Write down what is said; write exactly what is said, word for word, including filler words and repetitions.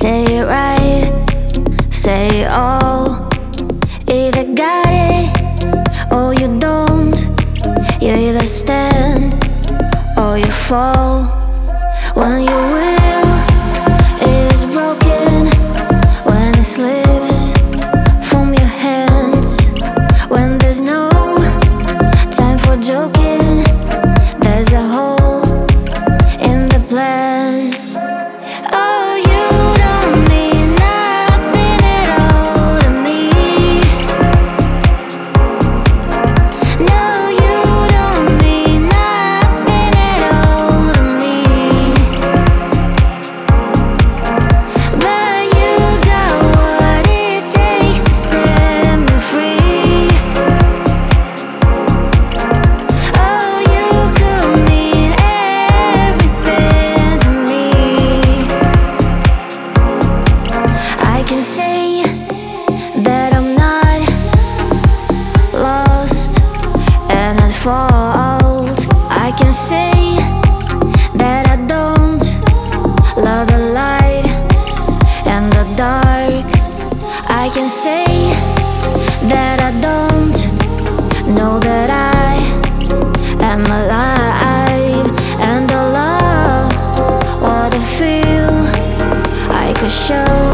Say it right, say it all. Either got it or you don't. You either stand or you fall. When your will is broken, when it slips from your hands, when there's no time for joking, there's a hole in the plan. Oh, you don't mean nothing at all to me. No, you don't mean nothing at all to me. But you got what it takes to set me free. Oh, you could mean everything to me. I can say that I'm not lost and at fault. I can say that I don't love the light and the dark. I can say that I don't know that I am alive, and I love what I feel. I could show